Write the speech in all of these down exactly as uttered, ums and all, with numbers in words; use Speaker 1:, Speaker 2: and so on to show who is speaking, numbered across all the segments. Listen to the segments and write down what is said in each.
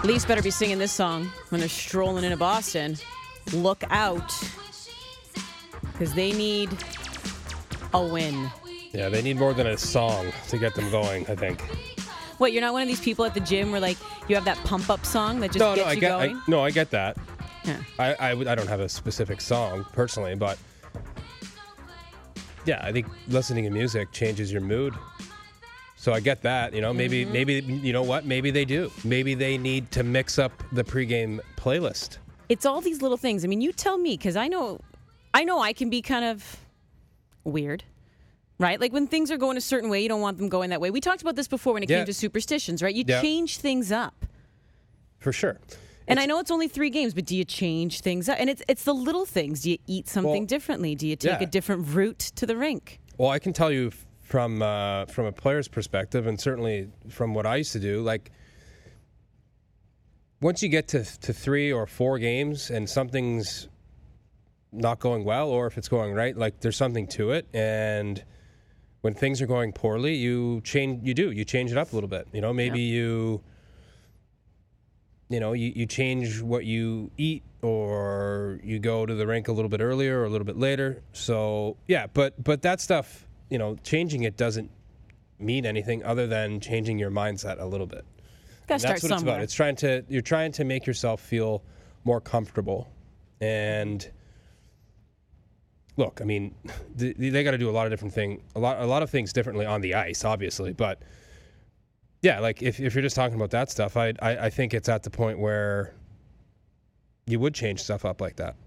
Speaker 1: Leafs better be singing this song when they're strolling into Boston. Look out. Because they need a win.
Speaker 2: Yeah, they need more than a song to get them going, I think.
Speaker 1: What, you're not one of these people at the gym where, like, you have that pump-up song that just
Speaker 2: no,
Speaker 1: gets
Speaker 2: no, I
Speaker 1: you
Speaker 2: get,
Speaker 1: going?
Speaker 2: I, no, I get that.
Speaker 1: Yeah.
Speaker 2: I, I, I don't have a specific song, personally, but yeah, I think listening to music changes your mood. So I get that, you know, maybe, mm-hmm. maybe, you know what, maybe they do. Maybe they need to mix up the pregame playlist.
Speaker 1: It's all these little things. I mean, you tell me, because I know, I know I can be kind of weird, right? Like when things are going a certain way, you don't want them going that way. We talked about this before when it
Speaker 2: yeah.
Speaker 1: came to superstitions, right? You
Speaker 2: yeah.
Speaker 1: change things up.
Speaker 2: For sure.
Speaker 1: And
Speaker 2: it's,
Speaker 1: I know it's only three games, but do you change things up? And it's it's the little things. Do you eat something
Speaker 2: well,
Speaker 1: differently? Do you take
Speaker 2: yeah.
Speaker 1: a different route to the rink?
Speaker 2: Well, I can tell you from uh, from a player's perspective, and certainly from what I used to do, like once you get to to three or four games and something's not going well, or if it's going right, like there's something to it. And when things are going poorly, you change. You do. You change it up a little bit. You know, maybe yeah. you. You know, you, you change what you eat, or you go to the rink a little bit earlier or a little bit later. So, yeah, but but that stuff, you know, changing it doesn't mean anything other than changing your mindset a little bit.
Speaker 1: Gotta start
Speaker 2: that's what
Speaker 1: somewhere.
Speaker 2: it's about. It's trying to you're trying to make yourself feel more comfortable. And look, I mean, they, they got to do a lot of different things, a lot a lot of things differently on the ice, obviously, but. Yeah, like if, if you're just talking about that stuff, I, I I think it's at the point where you would change stuff up like that.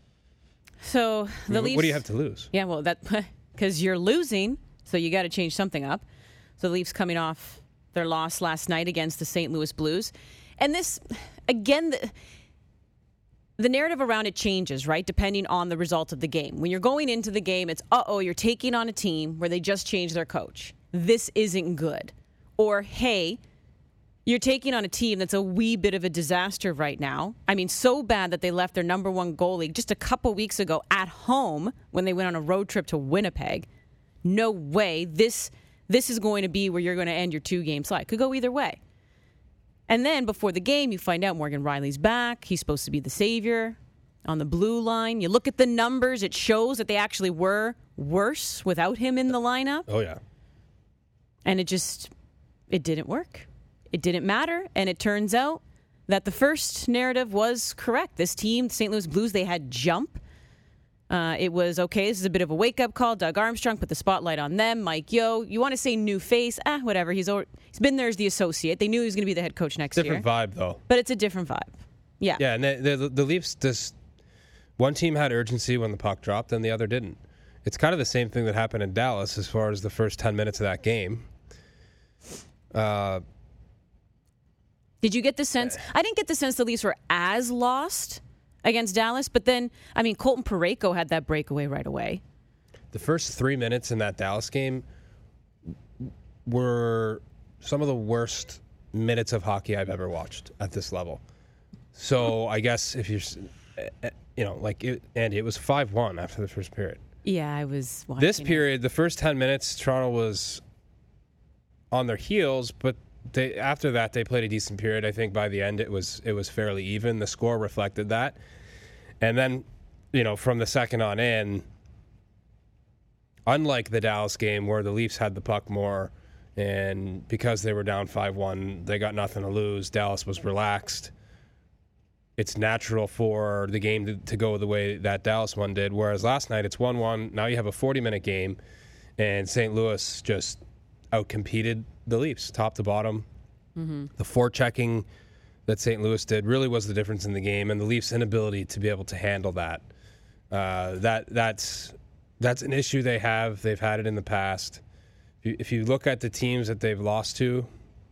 Speaker 1: So the
Speaker 2: I mean,
Speaker 1: Leafs.
Speaker 2: What do you have to lose?
Speaker 1: Yeah, well, that because you're losing, so you got to change something up. So the Leafs coming off their loss last night against the Saint Louis Blues, and this again, the, the narrative around it changes, right, depending on the result of the game. When you're going into the game, it's uh oh, you're taking on a team where they just changed their coach. This isn't good. Or, hey, you're taking on a team that's a wee bit of a disaster right now. I mean, so bad that they left their number one goalie just a couple weeks ago at home when they went on a road trip to Winnipeg. No way. This this is going to be where you're going to end your two-game slide. Could go either way. And then before the game, you find out Morgan Riley's back. He's supposed to be the savior on the blue line. You look at the numbers. It shows that they actually were worse without him in the lineup.
Speaker 2: Oh, yeah.
Speaker 1: And it just... It didn't work. It didn't matter. And it turns out that the first narrative was correct. This team, the Saint Louis Blues, they had jump. Uh, it was, okay, this is a bit of a wake-up call. Doug Armstrong put the spotlight on them. Mike Yeo, you want to say new face? Ah, whatever. He's over, he's been there as the associate. They knew he was going to be the head coach next
Speaker 2: different
Speaker 1: year.
Speaker 2: Different vibe, though.
Speaker 1: But it's a different vibe. Yeah.
Speaker 2: Yeah, and the, the, the Leafs, just one team had urgency when the puck dropped and the other didn't. It's kind of the same thing that happened in Dallas as far as the first ten minutes of that game. Uh,
Speaker 1: Did you get the sense? I didn't get the sense the Leafs were as lost against Dallas, but then, I mean, Colton Parayko had that breakaway right away.
Speaker 2: The first three minutes in that Dallas game were some of the worst minutes of hockey I've ever watched at this level. So I guess if you're, you know, like, it, Andy, it was five one after the first period.
Speaker 1: Yeah, I was watching
Speaker 2: This period,
Speaker 1: it.
Speaker 2: The first ten minutes, Toronto was on their heels, but they after that they played a decent period. I think by the end it was it was fairly even. The score reflected that. And then, you know, from the second on in, unlike the Dallas game where the Leafs had the puck more and because they were down five one, they got nothing to lose. Dallas was relaxed. It's natural for the game to, to go the way that Dallas one did, whereas last night it's one one. Now you have a forty-minute game, and Saint Louis just outcompeted the Leafs, top to bottom. Mm-hmm. The forechecking that Saint Louis did really was the difference in the game, and the Leafs' inability to be able to handle that. Uh, that that's that's an issue they have. They've had it in the past. If you, if you look at the teams that they've lost to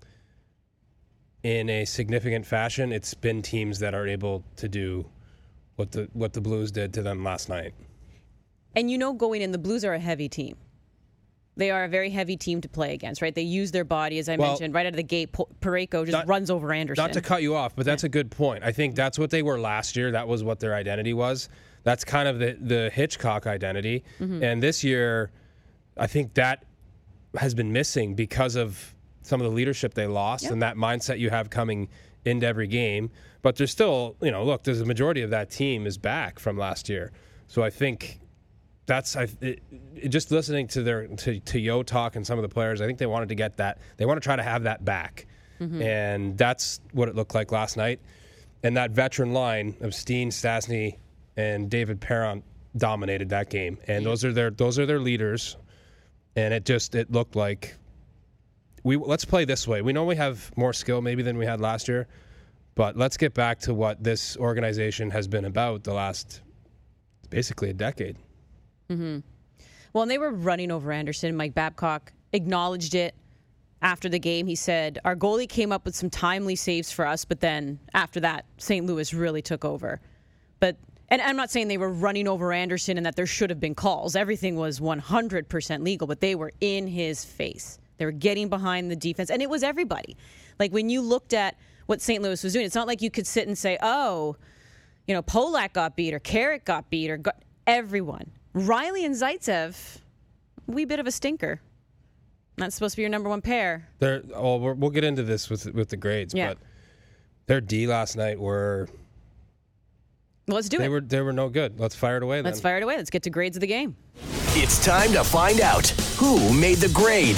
Speaker 2: in a significant fashion, it's been teams that are able to do what the what the Blues did to them last night.
Speaker 1: And you know, going in, the Blues are a heavy team. They are a very heavy team to play against, right? They use their body, as I well, mentioned, right out of the gate. Parayko just not, runs over Anderson.
Speaker 2: Not to cut you off, but that's a good point. I think that's what they were last year. That was what their identity was. That's kind of the, the Hitchcock identity. Mm-hmm. And this year, I think that has been missing because of some of the leadership they lost, yep. and that mindset you have coming into every game. But there's still, you know, look, there's a majority of that team is back from last year. So I think that's I it, it, just listening to their to, to Yo talk and some of the players. I think they wanted to get that. They want to try to have that back, mm-hmm. and that's what it looked like last night. And that veteran line of Steen, Stastny, and David Perron dominated that game. And yeah. those are their those are their leaders. And it just it looked like we let's play this way. We know we have more skill maybe than we had last year, but let's get back to what this organization has been about the last basically a decade.
Speaker 1: Mm-hmm. Well, and they were running over Anderson. Mike Babcock acknowledged it after the game. He said, our goalie came up with some timely saves for us, but then after that, Saint Louis really took over. But and I'm not saying they were running over Anderson and that there should have been calls. Everything was one hundred percent legal, but they were in his face. They were getting behind the defense, and it was everybody. Like, when you looked at what Saint Louis was doing, it's not like you could sit and say, oh, you know, Polak got beat or Carrick got beat or got everyone. Riley and Zaitsev, a wee bit of a stinker. That's supposed to be your number one pair.
Speaker 2: They're, well, we're, we'll get into this with with the grades,
Speaker 1: yeah.
Speaker 2: but their D last night were...
Speaker 1: Well, let's do
Speaker 2: they
Speaker 1: it.
Speaker 2: Were, they were no good. Let's fire it away then.
Speaker 1: Let's fire it away. Let's get to grades of the game.
Speaker 3: It's time to find out who made the grade.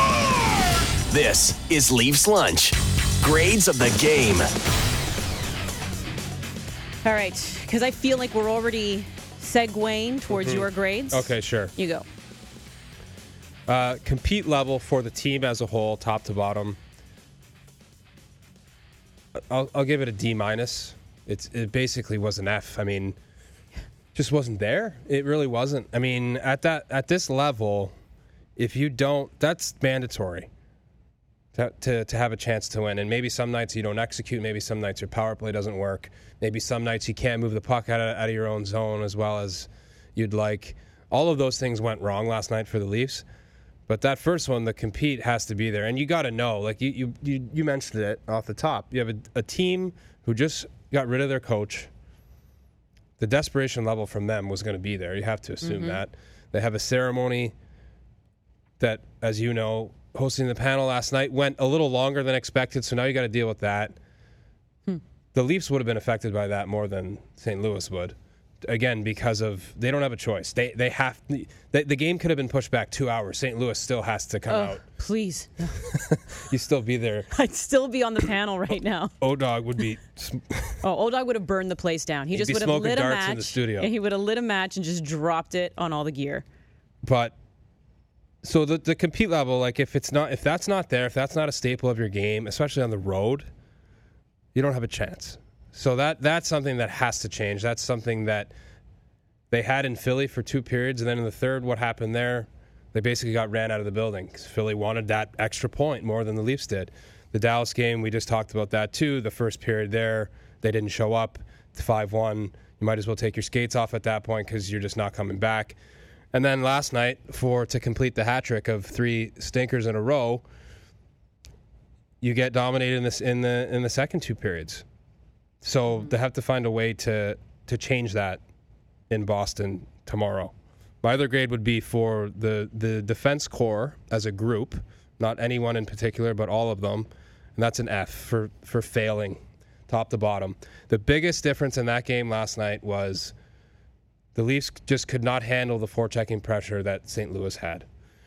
Speaker 3: This is Leafs Lunch. Grades of the game.
Speaker 1: All right, because I feel like we're already segueing towards mm-hmm. your grades.
Speaker 2: Okay, sure.
Speaker 1: You go.
Speaker 2: Uh, compete level for the team as a whole, top to bottom. I'll, I'll give it a D minus. It's it basically was an F. I mean, just wasn't there. It really wasn't. I mean, at that at this level, if you don't, that's mandatory to, to to have a chance to win. And maybe some nights you don't execute. Maybe some nights your power play doesn't work. Maybe some nights you can't move the puck out of, out of your own zone as well as you'd like. All of those things went wrong last night for the Leafs. But that first one, the compete has to be there. And you got to know, like you, you you you mentioned it off the top. You have a, a team who just got rid of their coach. The desperation level from them was going to be there. You have to assume mm-hmm. that. They have a ceremony that, as you know, hosting the panel last night went a little longer than expected, so now you got to deal with that. Hmm. The Leafs would have been affected by that more than Saint Louis would. Again, because of they don't have a choice. They they have the, the game could have been pushed back two hours. Saint Louis still has to come
Speaker 1: oh,
Speaker 2: out.
Speaker 1: Please,
Speaker 2: you still be there.
Speaker 1: I'd still be on the panel right now.
Speaker 2: O-Dog would be.
Speaker 1: oh, O-Dog would have burned the place down. He
Speaker 2: He'd
Speaker 1: just
Speaker 2: be
Speaker 1: would have
Speaker 2: smoking
Speaker 1: lit a
Speaker 2: darts
Speaker 1: match.
Speaker 2: In the studio.
Speaker 1: And he would have lit a match and just dropped it on all the gear.
Speaker 2: But so the the compete level, like if it's not if that's not there, if that's not a staple of your game, especially on the road, you don't have a chance. So that that's something that has to change. That's something that they had in Philly for two periods, and then in the third, what happened there? They basically got ran out of the building because Philly wanted that extra point more than the Leafs did. The Dallas game, we just talked about that too. The first period there, they didn't show up. It's five one. You might as well take your skates off at that point because you're just not coming back. And then last night, for to complete the hat trick of three stinkers in a row, you get dominated in this in the in the second two periods. So they have to find a way to to change that in Boston tomorrow. My other grade would be for the, the defense core as a group, not anyone in particular, but all of them, and that's an F for, for failing, top to bottom. The biggest difference in that game last night was the Leafs just could not handle the forechecking pressure that Saint Louis had.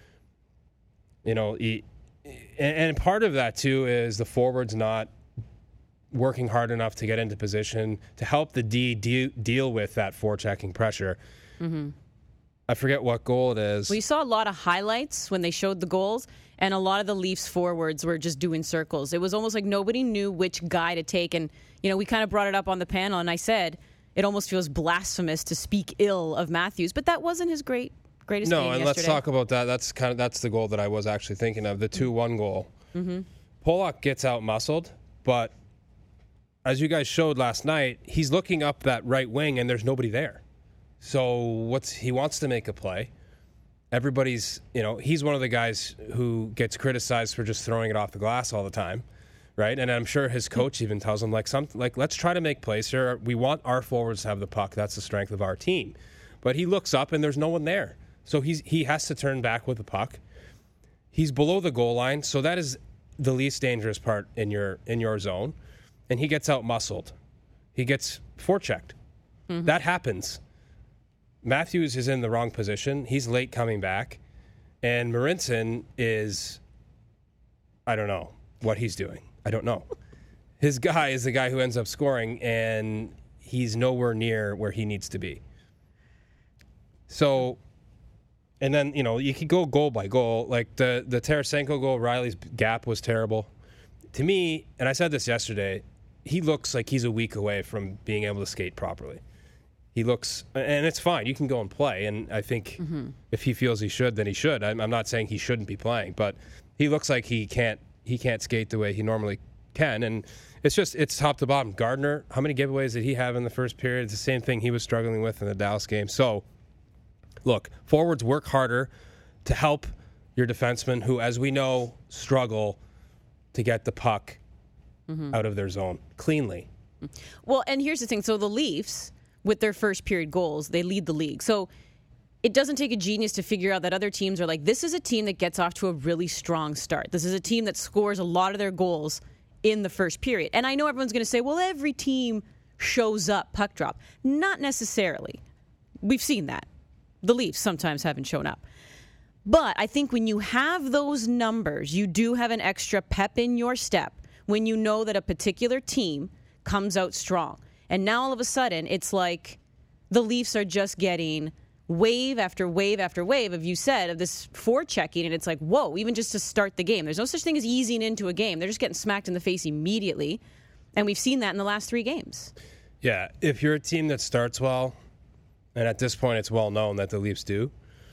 Speaker 2: You know, he, and, and part of that, too, is the forwards not working hard enough to get into position to help the D de- deal with that forechecking pressure. Mm-hmm. I forget what goal it is.
Speaker 1: We saw a lot of highlights when they showed the goals, and a lot of the Leafs forwards were just doing circles. It was almost like nobody knew which guy to take. And, you know, we kind of brought it up on the panel, and I said it almost feels blasphemous to speak ill of Matthews, but that wasn't his great greatest
Speaker 2: no,
Speaker 1: game
Speaker 2: and
Speaker 1: yesterday.
Speaker 2: Let's talk about that. That's kind of that's the goal that I was actually thinking of, the two one goal. Mm-hmm. Polak gets out-muscled, but as you guys showed last night, he's looking up that right wing and there's nobody there. So what's he wants to make a play. Everybody's, you know, he's one of the guys who gets criticized for just throwing it off the glass all the time, right? And I'm sure his coach even tells him, like, some, like let's try to make plays here. We want our forwards to have the puck. That's the strength of our team. But he looks up and there's no one there. So he's he has to turn back with the puck. He's below the goal line, so that is the least dangerous part in your in your zone. and he gets out-muscled. He gets forechecked. Mm-hmm. That happens. Matthews is in the wrong position. He's late coming back. And Marincin is, I don't know what he's doing. I don't know. His guy is the guy who ends up scoring, and he's nowhere near where he needs to be. So, and then, you know, you could go goal by goal. Like the, the Tarasenko goal, Riley's gap was terrible. To me, and I said this yesterday, he looks like he's a week away from being able to skate properly. He looks, and it's fine. You can go and play, and I think mm-hmm. if he feels he should, then he should. I'm, I'm not saying he shouldn't be playing, but he looks like he can't he can't skate the way he normally can, and it's just it's top to bottom. Gardner, how many giveaways did he have in the first period? It's the same thing he was struggling with in the Dallas game. So, look, forwards work harder to help your defensemen, who, as we know, struggle to get the puck mm-hmm. out of their zone cleanly.
Speaker 1: Well, and here's the thing. So the Leafs, with their first period goals, they lead the league. So it doesn't take a genius to figure out that other teams are like, this is a team that gets off to a really strong start. This is a team that scores a lot of their goals in the first period. And I know everyone's going to say, well, every team shows up puck drop. Not necessarily. We've seen that. The Leafs sometimes haven't shown up. But I think when you have those numbers, you do have an extra pep in your step when you know that a particular team comes out strong. And now all of a sudden, it's like the Leafs are just getting wave after wave after wave, of you said, of this forechecking. And it's like, whoa, even just to start the game. There's no such thing as easing into a game. They're just getting smacked in the face immediately. And we've seen that in the last three games.
Speaker 2: Yeah, if you're a team that starts well, and at this point it's well known that the Leafs do,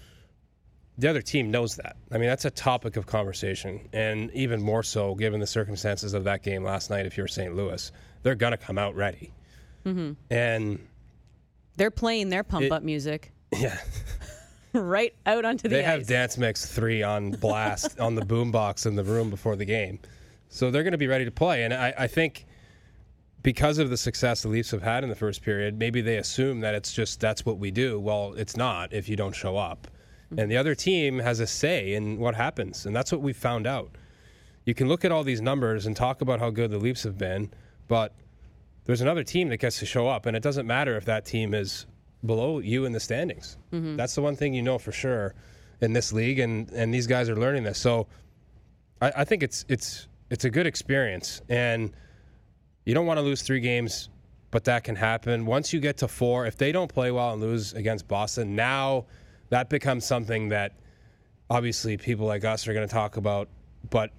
Speaker 2: the other team knows that. I mean, that's a topic of conversation. And even more so, given the circumstances of that game last night, if you're Saint Louis, they're going to come out ready. Mm-hmm. And
Speaker 1: they're playing their pump-up music.
Speaker 2: Yeah.
Speaker 1: Right out onto the
Speaker 2: they
Speaker 1: ice.
Speaker 2: They have Dance Mix three on blast on the boombox in the room before the game. So they're going to be ready to play. And I, I think because of the success the Leafs have had in the first period, maybe they assume that it's just that's what we do. Well, it's not if you don't show up. And the other team has a say in what happens. And that's what we found out. You can look at all these numbers and talk about how good the Leafs have been, but there's another team that gets to show up, and it doesn't matter if that team is below you in the standings. Mm-hmm. That's the one thing you know for sure in this league, and, and these guys are learning this. So I, I think it's it's it's a good experience, and you don't want to lose three games, but that can happen. Once you get to four, if they don't play well and lose against Boston, now that becomes something that obviously people like us are going to talk about, but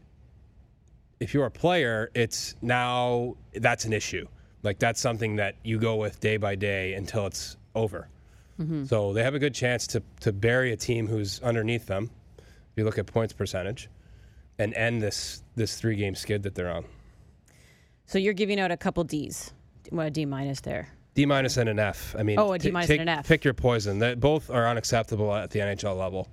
Speaker 2: if you're a player, it's now that's an issue. Like that's something that you go with day by day until it's over. Mm-hmm. So they have a good chance to to bury a team who's underneath them, if you look at points percentage, and end this this three game skid that they're on.
Speaker 1: So you're giving out a couple D's. What a D minus there?
Speaker 2: D minus and an F. I mean,
Speaker 1: oh, a D minus
Speaker 2: t-
Speaker 1: and an F.
Speaker 2: Pick your poison. That both are unacceptable at the N H L level.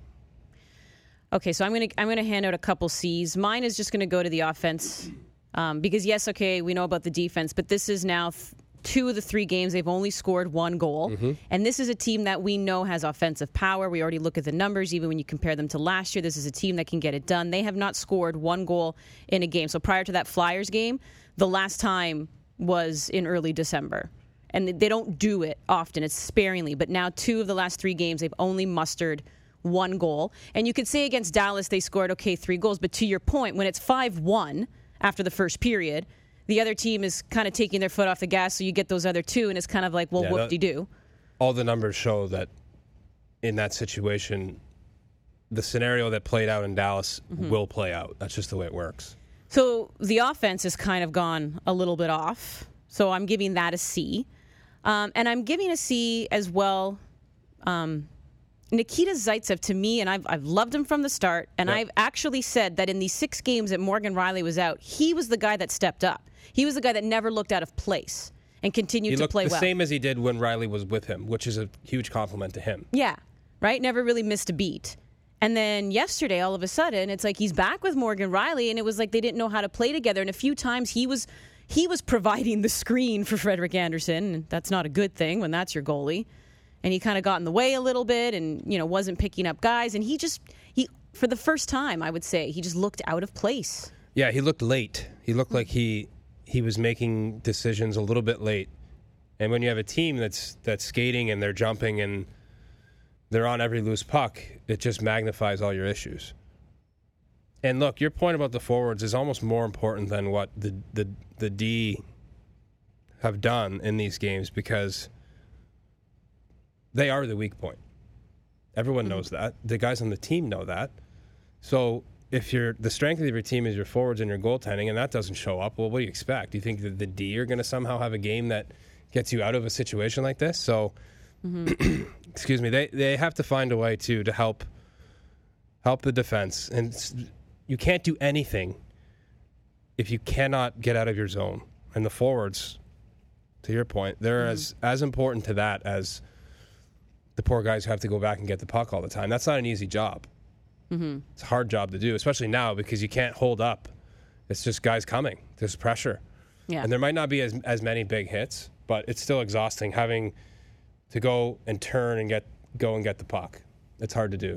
Speaker 1: Okay, so I'm gonna I'm gonna hand out a couple C's. Mine is just gonna go to the offense, um, because yes, okay, we know about the defense, but this is now th- two of the three games they've only scored one goal, mm-hmm. and this is a team that we know has offensive power. We already look at the numbers, even when you compare them to last year. This is a team that can get it done. They have not scored one goal in a game. So prior to that Flyers game, the last time was in early December. And they don't do it often. It's sparingly. But now two of the last three games, they've only mustered one goal. And you could say against Dallas they scored, okay, three goals. But to your point, when it's five one after the first period, the other team is kind of taking their foot off the gas, so you get those other two, and it's kind of like, well, yeah, whoop-de-doo.
Speaker 2: All the numbers show that in that situation, the scenario that played out in Dallas mm-hmm. will play out. That's just the way it works.
Speaker 1: So the offense has kind of gone a little bit off. So I'm giving that a C. Um, and I'm giving a C as well. Um, Nikita Zaitsev, to me, and I've I've loved him from the start, and yep. I've actually said that in these six games that Morgan Rielly was out, he was the guy that stepped up. He was the guy that never looked out of place and continued
Speaker 2: he
Speaker 1: to
Speaker 2: looked
Speaker 1: play
Speaker 2: the
Speaker 1: well.
Speaker 2: The same as he did when Rielly was with him, which is a huge compliment to him.
Speaker 1: Yeah, right? Never really missed a beat. And then yesterday, all of a sudden, it's like he's back with Morgan Rielly, and it was like they didn't know how to play together. And a few times he was... He was providing the screen for Frederik Andersen, and that's not a good thing when that's your goalie. And he kind of got in the way a little bit and, you know, wasn't picking up guys. And he just, he for the first time, I would say, he just looked out of place.
Speaker 2: Yeah, he looked late. He looked like he he was making decisions a little bit late. And when you have a team that's that's skating and they're jumping and they're on every loose puck, it just magnifies all your issues. And look, your point about the forwards is almost more important than what the the, the D have done in these games, because they are the weak point. Everyone mm-hmm. knows that. The guys on the team know that. So if you're the strength of your team is your forwards and your goaltending, and that doesn't show up, well, what do you expect? Do you think that the D are going to somehow have a game that gets you out of a situation like this? So, mm-hmm. excuse me, they they have to find a way to to help help the defense, and you can't do anything if you cannot get out of your zone. And the forwards, to your point, they're mm-hmm. as as important to that as the poor guys who have to go back and get the puck all the time. That's not an easy job. Mm-hmm. It's a hard job to do, especially now because you can't hold up. It's just guys coming. There's pressure. Yeah. And there might not be as as many big hits, but it's still exhausting having to go and turn and get go and get the puck. It's hard to do.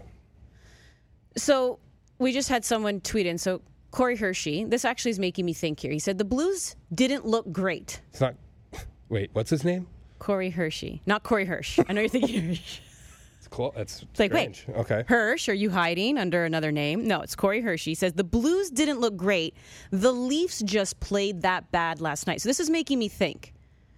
Speaker 1: So we just had someone tweet in. So Corey Hershey, this actually is making me think here. He said the Blues didn't look great.
Speaker 2: It's not. Wait, what's his name?
Speaker 1: Corey Hershey, not Corey Hirsch. I know you're thinking Hirsch.
Speaker 2: It's cool. It's,
Speaker 1: it's like,
Speaker 2: strange.
Speaker 1: Wait,
Speaker 2: okay.
Speaker 1: Hirsch, are you hiding under another name? No, it's Corey Hershey. He says the Blues didn't look great. The Leafs just played that bad last night. So this is making me think.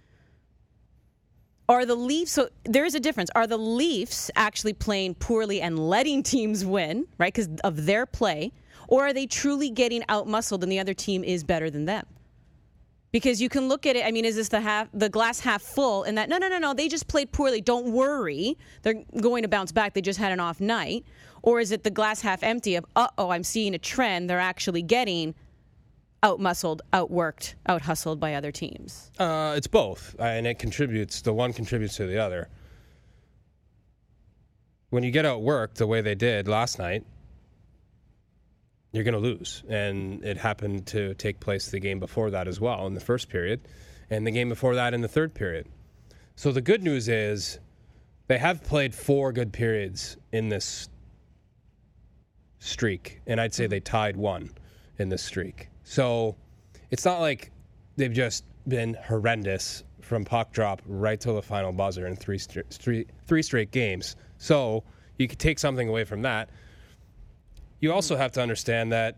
Speaker 1: Are the Leafs, so there is a difference. Are the Leafs actually playing poorly and letting teams win, right, because of their play? Or are they truly getting out-muscled and the other team is better than them? Because you can look at it, I mean, is this the half, the glass half full? And that, no, no, no, no, they just played poorly. Don't worry. They're going to bounce back. They just had an off night. Or is it the glass half empty of, uh-oh, I'm seeing a trend. They're actually getting out-muscled, outworked, out-hustled by other teams?
Speaker 2: Uh, it's both, and it contributes. The one contributes to the other. When you get outworked the way they did last night, you're going to lose. And it happened to take place the game before that as well in the first period, and the game before that in the third period. So the good news is they have played four good periods in this streak, and I'd say they tied one in this streak. So it's not like they've just been horrendous from puck drop right till the final buzzer in three, st- three, three straight games. So you could take something away from that. You also have to understand that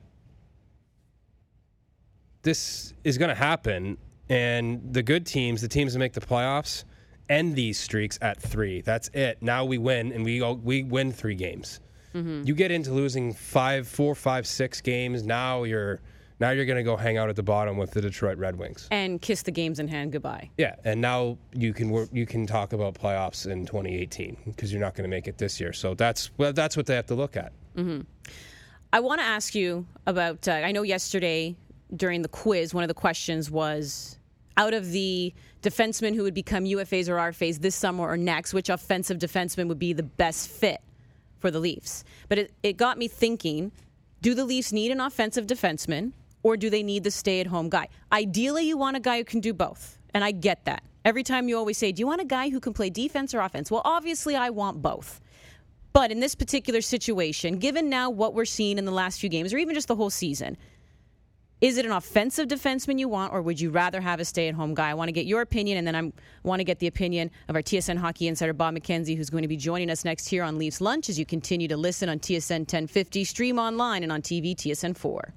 Speaker 2: this is going to happen, and the good teams, the teams that make the playoffs, end these streaks at three. That's it. Now we win, and we we win three games. Mm-hmm. You get into losing five, four, five, six games. Now you're now you're going to go hang out at the bottom with the Detroit Red Wings
Speaker 1: and kiss the games in hand goodbye.
Speaker 2: Yeah, and now you can work, you can talk about playoffs in twenty eighteen because you're not going to make it this year. So that's well, that's what they have to look at.
Speaker 1: Mm-hmm. I want to ask you about, uh, I know yesterday during the quiz, one of the questions was, out of the defensemen who would become U F As or R F As this summer or next, which offensive defenseman would be the best fit for the Leafs? But it, it got me thinking, do the Leafs need an offensive defenseman, or do they need the stay-at-home guy? Ideally, you want a guy who can do both, and I get that. Every time you always say, do you want a guy who can play defense or offense? Well, obviously, I want both. But in this particular situation, given now what we're seeing in the last few games, or even just the whole season, is it an offensive defenseman you want, or would you rather have a stay-at-home guy? I want to get your opinion, and then I want to get the opinion of our T S N hockey insider, Bob McKenzie, who's going to be joining us next here on Leafs Lunch as you continue to listen on T S N ten fifty, stream online, and on T V, T S N four.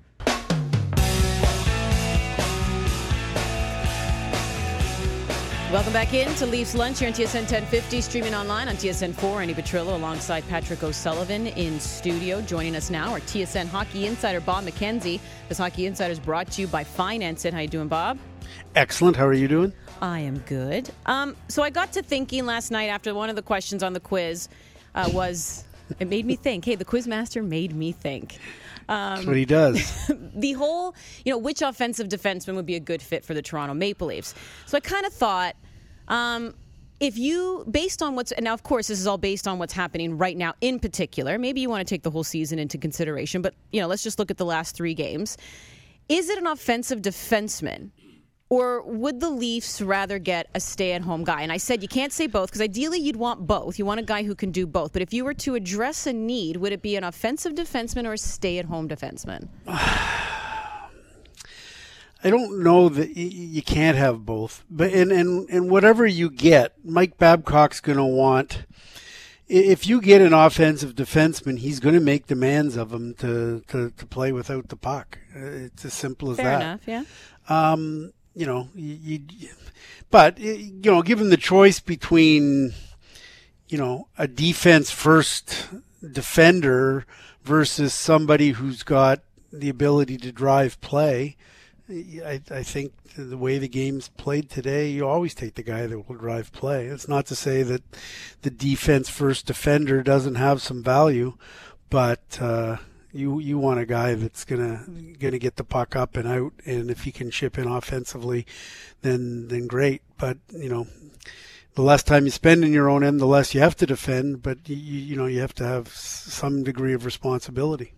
Speaker 1: Welcome back in to Leafs Lunch here on T S N ten fifty, streaming online on T S N four. Andy Petrillo alongside Patrick O'Sullivan in studio. Joining us now, our T S N hockey insider, Bob McKenzie. This Hockey Insider is brought to you by Finance It. How you doing, Bob?
Speaker 4: Excellent. How are you doing?
Speaker 1: I am good. Um, so I got to thinking last night after one of the questions on the quiz uh, was, it made me think. Hey, the Quizmaster made me think. Um,
Speaker 4: That's what he does.
Speaker 1: The whole, you know, which offensive defenseman would be a good fit for the Toronto Maple Leafs? So I kind of thought, um, if you, based on what's, and now of course this is all based on what's happening right now in particular, maybe you want to take the whole season into consideration, but, you know, let's just look at the last three games. Is it an offensive defenseman? Or would the Leafs rather get a stay-at-home guy? And I said you can't say both, because ideally you'd want both. You want a guy who can do both. But if you were to address a need, would it be an offensive defenseman or a stay-at-home defenseman?
Speaker 4: I don't know that y- you can't have both. But and, and, and whatever you get, Mike Babcock's going to want. If you get an offensive defenseman, he's going to make demands of him to, to, to play without the puck. It's as simple as
Speaker 1: Fair
Speaker 4: that.
Speaker 1: enough, yeah.
Speaker 4: Um, you know, you, you, but you know, given the choice between, you know, a defense first defender versus somebody who's got the ability to drive play, I, I think the way the game's played today, you always take the guy that will drive play. It's not to say that the defense first defender doesn't have some value, but uh, you you want a guy that's gonna gonna get the puck up and out, and if he can chip in offensively, then then great. But you know, the less time you spend in your own end, the less you have to defend. But you you know you have to have some degree of responsibility.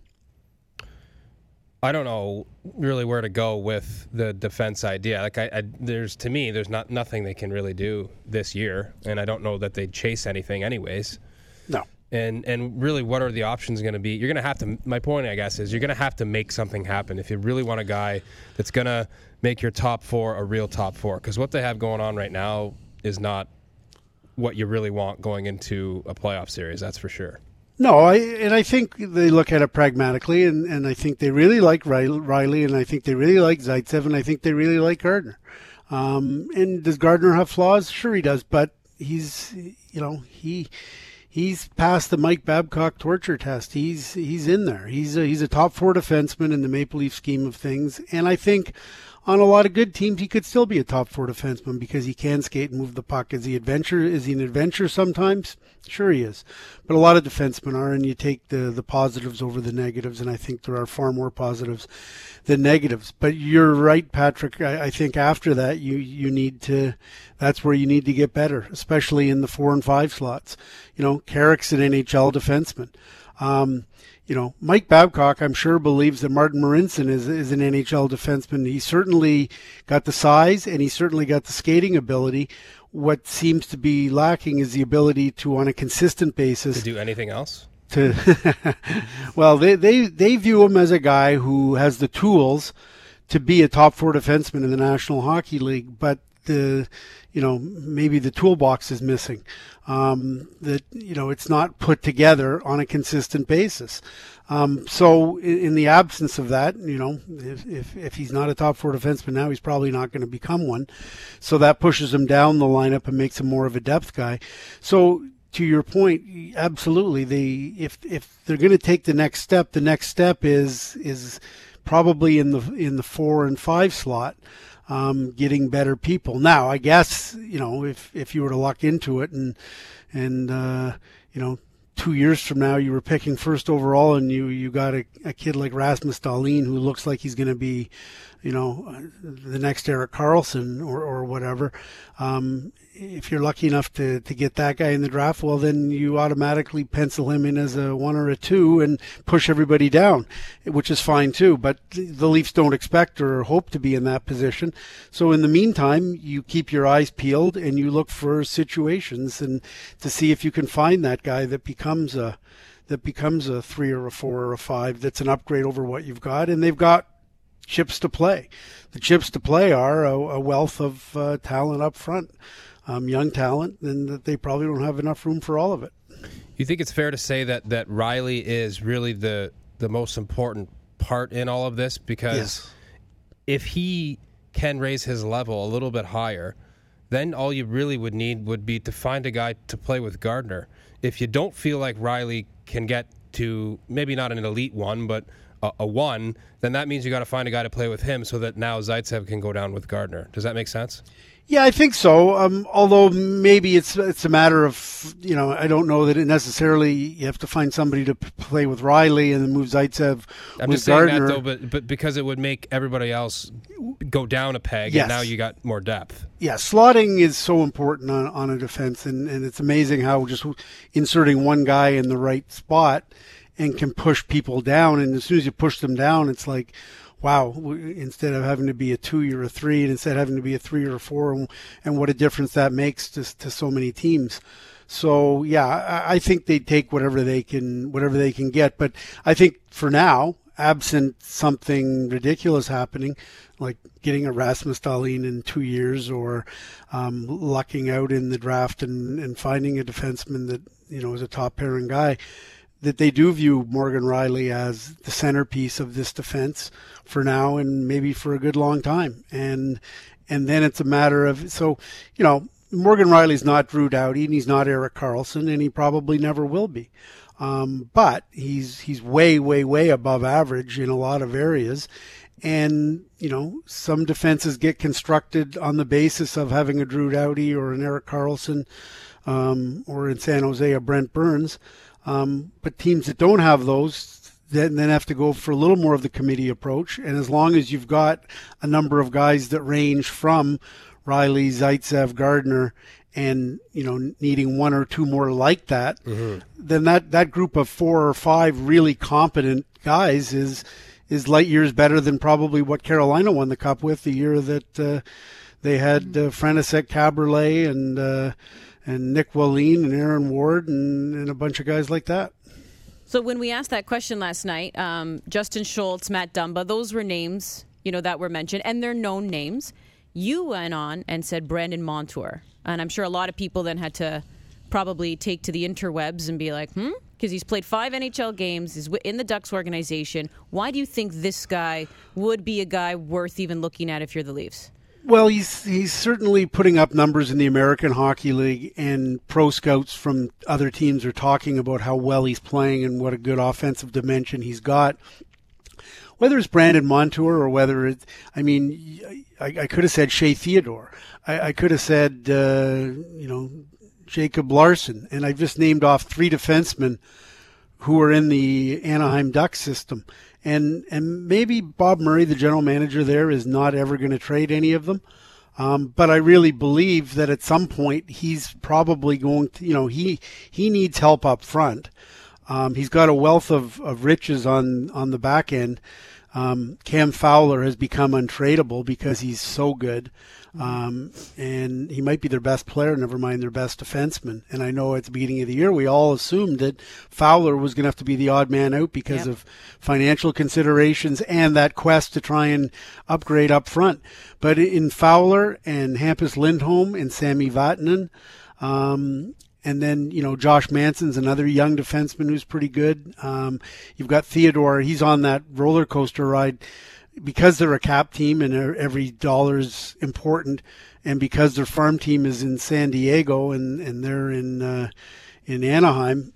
Speaker 2: I don't know really where to go with the defense idea. Like, I, I there's to me, there's not nothing they can really do this year, and I don't know that they'd chase anything anyways.
Speaker 4: No.
Speaker 2: And and really, what are the options going to be? You're going to have to. My point, I guess, is you're going to have to make something happen if you really want a guy that's going to make your top four a real top four. Because what they have going on right now is not what you really want going into a playoff series. That's for sure.
Speaker 4: No, I and I think they look at it pragmatically, and, and I think they really like Riley, and I think they really like Zaitsev, and I think they really like Gardner. Um, and does Gardner have flaws? Sure, he does, but he's, you know, he he's passed the Mike Babcock torture test. He's he's in there. He's a, he's a top four defenseman in the Maple Leaf scheme of things, and I think on a lot of good teams, he could still be a top four defenseman because he can skate and move the puck. Is he adventure? Is he an adventure sometimes? Sure he is. But a lot of defensemen are, and you take the, the positives over the negatives, and I think there are far more positives than negatives. But you're right, Patrick. I, I think after that, you, you need to, that's where you need to get better, especially in the four and five slots. You know, Carrick's an N H L defenseman. Um, You know, Mike Babcock, I'm sure, believes that Martin Marincin is is an N H L defenseman. He certainly got the size and he certainly got the skating ability. What seems to be lacking is the ability to, on a consistent basis,
Speaker 2: To do anything else?
Speaker 4: To well, they, they, they view him as a guy who has the tools to be a top four defenseman in the National Hockey League, but the you know maybe the toolbox is missing. Um, that you know it's not put together on a consistent basis. Um, so in, in the absence of that, you know, if, if if he's not a top four defenseman now, he's probably not going to become one. So that pushes him down the lineup and makes him more of a depth guy. So to your point, absolutely, they if if they're going to take the next step, the next step is is probably in the in the four and five slot. Um, getting better people. Now, I guess, you know, if, if you were to luck into it and, and uh, you know, two years from now you were picking first overall and you, you got a, a kid like Rasmus Dahlin who looks like he's going to be, you know, the next Erik Karlsson or, or whatever. Um, if you're lucky enough to, to get that guy in the draft, well, then you automatically pencil him in as a one or a two and push everybody down, which is fine too. But the Leafs don't expect or hope to be in that position. So in the meantime, you keep your eyes peeled and you look for situations and to see if you can find that guy that becomes a that becomes a three or a four or a five that's an upgrade over what you've got. And they've got chips to play. The chips to play are a, a wealth of uh, talent up front. Um, young talent, and that they probably don't have enough room for all of it.
Speaker 2: You think it's fair to say that, that Riley is really the the most important part in all of this? Because
Speaker 4: yes.
Speaker 2: if he can raise his level a little bit higher, then all you really would need would be to find a guy to play with Gardner. If you don't feel like Riley can get to maybe not an elite one, but a, a one, then that means you got to find a guy to play with him so that now Zaitsev can go down with Gardner. Does that make sense?
Speaker 4: Yeah, I think so. Um, although maybe it's it's a matter of, you know, I don't know that it necessarily you have to find somebody to p- play with Riley and then move Zaitsev
Speaker 2: I'm
Speaker 4: with
Speaker 2: just saying
Speaker 4: Gardner.
Speaker 2: that, though, but, but because it would make everybody else go down a peg,
Speaker 4: Yes.
Speaker 2: and now you got more depth.
Speaker 4: Yeah, slotting is so important on, on a defense, and, and it's amazing how just inserting one guy in the right spot and can push people down, and as soon as you push them down, it's like, wow, instead of having to be a two, you're a three, and instead of having to be a three or a four, and, and what a difference that makes to, to so many teams. So, yeah, I, I think they take whatever they can, whatever they can get. But I think for now, absent something ridiculous happening, like getting a Rasmus Dahlin in two years or um, lucking out in the draft and, and finding a defenseman that, you know, is a top pairing guy, that they do view Morgan Rielly as the centerpiece of this defense for now and maybe for a good long time. And and then it's a matter of, so, you know, Morgan Rielly's not Drew Doughty and he's not Erik Karlsson and he probably never will be. Um, but he's he's way, way, way above average in a lot of areas. And, you know, some defenses get constructed on the basis of having a Drew Doughty or an Erik Karlsson, um, or in San Jose, a Brent Burns. Um, but teams that don't have those then, then have to go for a little more of the committee approach. And as long as you've got a number of guys that range from Rielly, Zaitsev, Gardner, and, you know, needing one or two more like that, mm-hmm. then that, that group of four or five really competent guys is is light years better than probably what Carolina won the Cup with the year that uh, they had uh, Frantisek, Caberlet, and uh, and Nick Wallin and Aaron Ward and, and a bunch of guys like that.
Speaker 1: So when we asked that question last night, um, Justin Schultz, Matt Dumba, those were names, you know, that were mentioned, and they're known names. You went on and said Brandon Montour. And I'm sure a lot of people then had to probably take to the interwebs and be like, hmm? Because he's played five N H L games, he's in the Ducks organization. Why do you think this guy would be a guy worth even looking at if you're the Leafs?
Speaker 4: Well, he's he's certainly putting up numbers in the American Hockey League, and pro scouts from other teams are talking about how well he's playing and what a good offensive dimension he's got. Whether it's Brandon Montour or whether it's, I mean, I, I could have said Shea Theodore. I, I could have said, uh, you know, Jacob Larson. And I've just named off three defensemen who are in the Anaheim Ducks system. And and maybe Bob Murray, the general manager there, is not ever going to trade any of them. Um, but I really believe that at some point he's probably going to, you know, he he needs help up front. Um, he's got a wealth of, of riches on, on the back end. Um, Cam Fowler has become untradeable because he's so good. Um, and he might be their best player, never mind their best defenseman. And I know at the beginning of the year, we all assumed that Fowler was going to have to be the odd man out because yep. of financial considerations and that quest to try and upgrade up front. But in Fowler and Hampus Lindholm and Sami Vatanen, um, and then, you know, Josh Manson's another young defenseman who's pretty good. Um, you've got Theodore. He's on that roller coaster ride because they're a cap team and every dollar's important, and because their farm team is in San Diego and, and they're in uh, in Anaheim.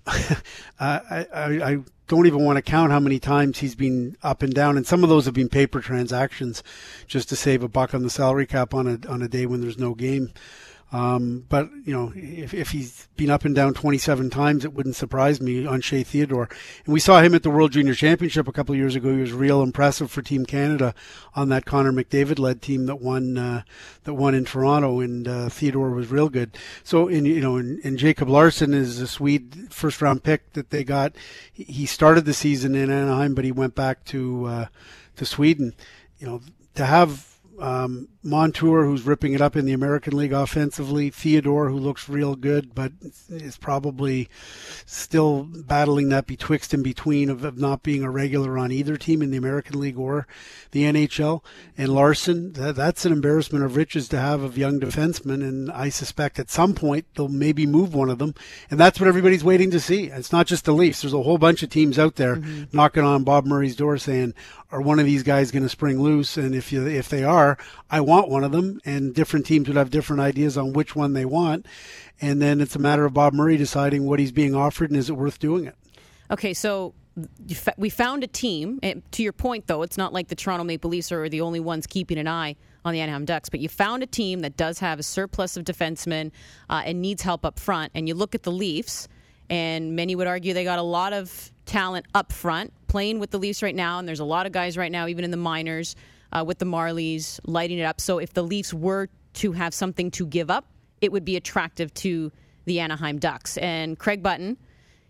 Speaker 4: I, I, I don't even want to count how many times he's been up and down, and some of those have been paper transactions just to save a buck on the salary cap on a on a day when there's no game. Um, but, you know, if, if he's been up and down twenty-seven times, it wouldn't surprise me on Shea Theodore. And we saw him at the World Junior Championship a couple of years ago. He was real impressive for Team Canada on that Connor McDavid-led team that won uh, that won in Toronto, and uh, Theodore was real good. So, in, you know, and, and Jacob Larson is a Swede first-round pick that they got. He started the season in Anaheim, but he went back to uh, to Sweden. You know, to have Um, Montour, who's ripping it up in the American League offensively, Theodore, who looks real good, but is probably still battling that betwixt and between of, of not being a regular on either team in the American League or the N H L. And Larson, that, that's an embarrassment of riches to have of young defensemen, and I suspect at some point they'll maybe move one of them, and that's what everybody's waiting to see. It's not just the Leafs. There's a whole bunch of teams out there mm-hmm. knocking on Bob Murray's door saying, are one of these guys going to spring loose? And if you, if they are, I want one of them, and different teams would have different ideas on which one they want. And then it's a matter of Bob Murray deciding what he's being offered and is it worth doing it.
Speaker 1: Okay, so we found a team. To your point, though, it's not like the Toronto Maple Leafs are the only ones keeping an eye on the Anaheim Ducks, but you found a team that does have a surplus of defensemen uh, and needs help up front. And you look at the Leafs, and many would argue they got a lot of talent up front playing with the Leafs right now, and there's a lot of guys right now, even in the minors, uh, with the Marlies, lighting it up. So if the Leafs were to have something to give up, it would be attractive to the Anaheim Ducks. And Craig Button,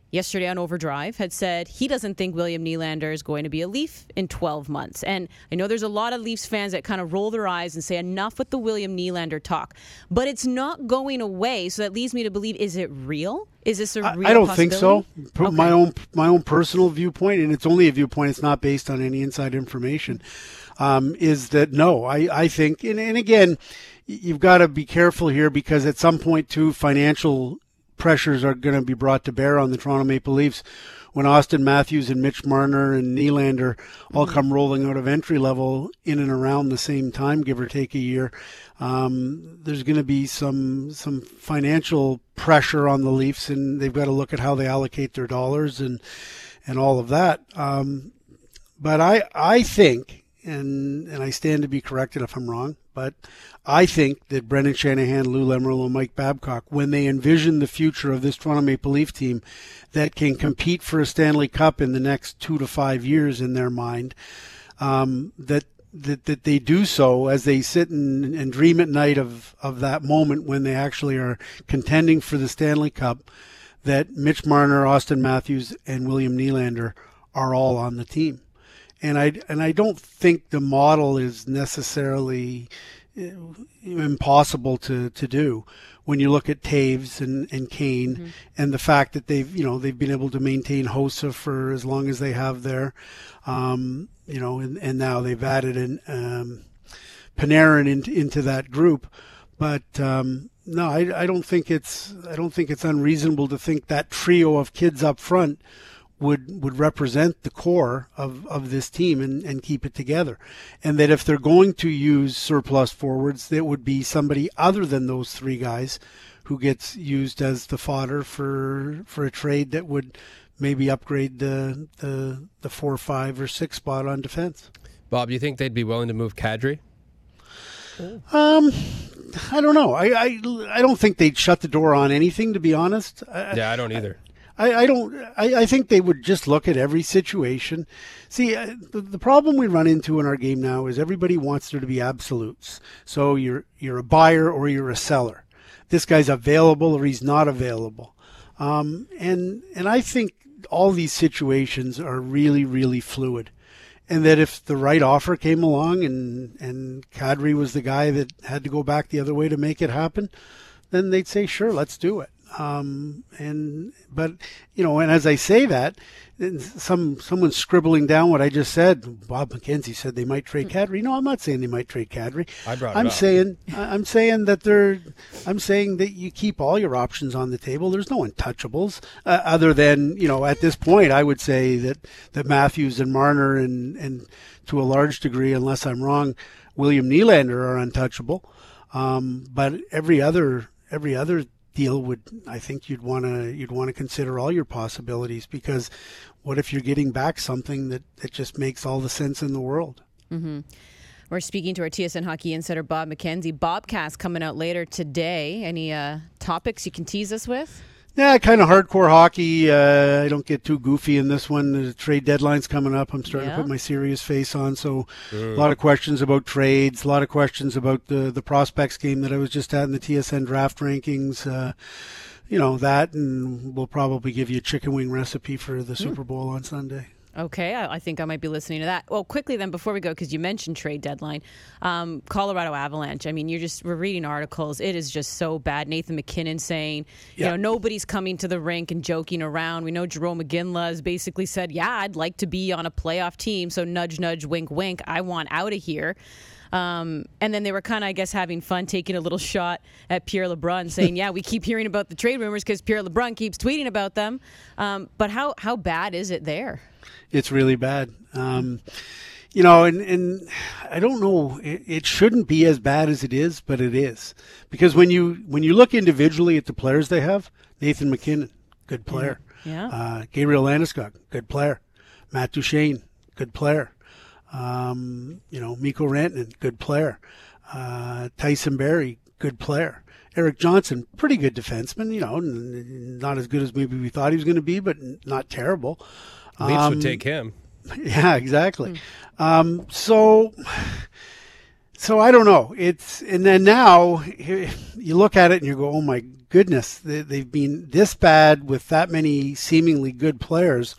Speaker 1: yesterday on Overdrive, had said he doesn't think William Nylander is going to be a Leaf in twelve months. And I know there's a lot of Leafs fans that kind of roll their eyes and say enough with the William Nylander talk. But it's not going away, so that leads me to believe, is it real? Is this a real
Speaker 4: I, I don't
Speaker 1: possibility?
Speaker 4: think so.
Speaker 1: Okay.
Speaker 4: My own my own personal viewpoint, and it's only a viewpoint, it's not based on any inside information, um, is that no, I, I think, and, and again, you've got to be careful here because at some point too, financial pressures are going to be brought to bear on the Toronto Maple Leafs when Austin Matthews and Mitch Marner and Nylander all come rolling out of entry level in and around the same time, give or take a year. Um, there's going to be some some financial pressure on the Leafs, and they've got to look at how they allocate their dollars and and all of that. Um, but I I think, and and I stand to be corrected if I'm wrong, but I think that Brendan Shanahan, Lou Lamoriello, and Mike Babcock, when they envision the future of this Toronto Maple Leaf team that can compete for a Stanley Cup in the next two to five years in their mind, um, that, that that they do so as they sit and, and dream at night of, of that moment when they actually are contending for the Stanley Cup, that Mitch Marner, Austin Matthews, and William Nylander are all on the team. And I and I don't think the model is necessarily impossible to, to do when you look at Taves and, and Kane mm-hmm. and the fact that they've you know they've been able to maintain Hossa for as long as they have there, um, you know, and, and now they've added an um, Panarin into into that group, but um, no, I, I don't think it's I don't think it's unreasonable to think that trio of kids up front would would represent the core of, of this team and, and keep it together. And that if they're going to use surplus forwards, it would be somebody other than those three guys who gets used as the fodder for for a trade that would maybe upgrade the the, the four, five, or six spot on defense.
Speaker 2: Bob, do you think they'd be willing to move Kadri?
Speaker 4: Um, I don't know. I, I, I don't think they'd shut the door on anything, to be honest. I,
Speaker 2: yeah, I don't either.
Speaker 4: I, I don't. I, I think they would just look at every situation. See, uh, the, the problem we run into in our game now is everybody wants there to be absolutes. So you're you're a buyer or you're a seller. This guy's available or he's not available. Um, and and I think all these situations are really really fluid. And that if the right offer came along and and Kadri was the guy that had to go back the other way to make it happen, then they'd say, sure, let's do it. Um, and, but, you know, and as I say that, some, someone's scribbling down what I just said. Bob McKenzie said they might trade Kadri. No, I'm not saying they might trade Kadri.
Speaker 2: I brought it
Speaker 4: I'm
Speaker 2: up.
Speaker 4: saying, I'm saying that they're, I'm saying that you keep all your options on the table. There's no untouchables, uh, other than, you know, at this point, I would say that, that Matthews and Marner and, and to a large degree, unless I'm wrong, William Nylander are untouchable. Um, but every other, every other deal would, I think you'd want to you'd want to consider all your possibilities, because what if you're getting back something that, that just makes all the sense in the world?
Speaker 1: Mm-hmm. We're speaking to our T S N Hockey Insider, Bob McKenzie. Bobcast coming out later today. Any uh, topics you can tease us with?
Speaker 4: Yeah, kind of hardcore hockey. Uh, I don't get too goofy in this one. The trade deadline's coming up. I'm starting
Speaker 1: yeah.
Speaker 4: to put my serious face on. So
Speaker 2: mm.
Speaker 4: a lot of questions about trades, a lot of questions about the, the prospects game that I was just at in the T S N draft rankings. Uh, you know, that, and we'll probably give you a chicken wing recipe for the mm. Super Bowl on Sunday.
Speaker 1: Okay, I, I think I might be listening to that. Well, quickly then, before we go, because you mentioned trade deadline, um, Colorado Avalanche. I mean, you're just we're reading articles. It is just so bad. Nathan McKinnon saying, yeah. you know, nobody's coming to the rink and joking around. We know Jerome McGinley has basically said, yeah, I'd like to be on a playoff team. So nudge, nudge, wink, wink. I want out of here. Um, and then they were kind of, I guess, having fun, taking a little shot at Pierre LeBrun, saying, yeah, we keep hearing about the trade rumors because Pierre LeBrun keeps tweeting about them. Um, but how, how bad is it there?
Speaker 4: It's really bad. Um, you know, and, and I don't know, it, it shouldn't be as bad as it is, but it is. Because when you when you look individually at the players they have, Nathan McKinnon, good player.
Speaker 1: Yeah.
Speaker 4: Uh, Gabriel Landeskog, good player. Matt Duchene, good player. Um, you know, Mikko Rantanen, good player. Uh, Tyson Barrie, good player. Eric Johnson, pretty good defenseman, you know, not as good as maybe we thought he was going to be, but not terrible.
Speaker 2: Leafs
Speaker 4: um,
Speaker 2: would take him.
Speaker 4: Yeah, exactly. Mm. Um, so So I don't know. It's and then now you look at it and you go, oh my goodness, they, they've been this bad with that many seemingly good players,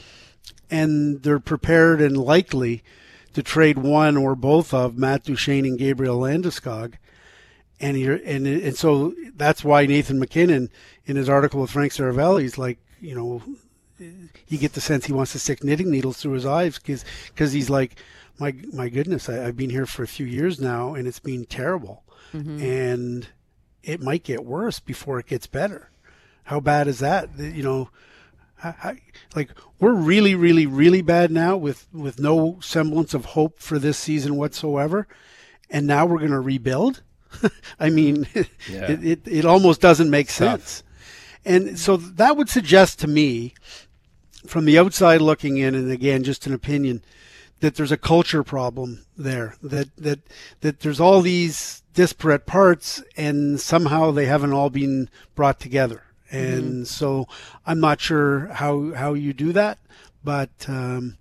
Speaker 4: and they're prepared and likely to trade one or both of Matt Duchene and Gabriel Landeskog. And you're, and and so that's why Nathan MacKinnon, in his article with Frank Saravelli, is like, you know, you get the sense he wants to stick knitting needles through his eyes because because he's like, my my goodness, I, I've been here for a few years now and it's been terrible, mm-hmm. and it might get worse before it gets better. How bad is that? You know, how, how, like we're really, really, really bad now with with no semblance of hope for this season whatsoever, and now we're going to rebuild. I mean, yeah. it, it it almost doesn't make sense. And so that would suggest to me, from the outside looking in, and again, just an opinion, that there's a culture problem there, that that that there's all these disparate parts and somehow they haven't all been brought together. And mm-hmm. so I'm not sure how how you do that, but um,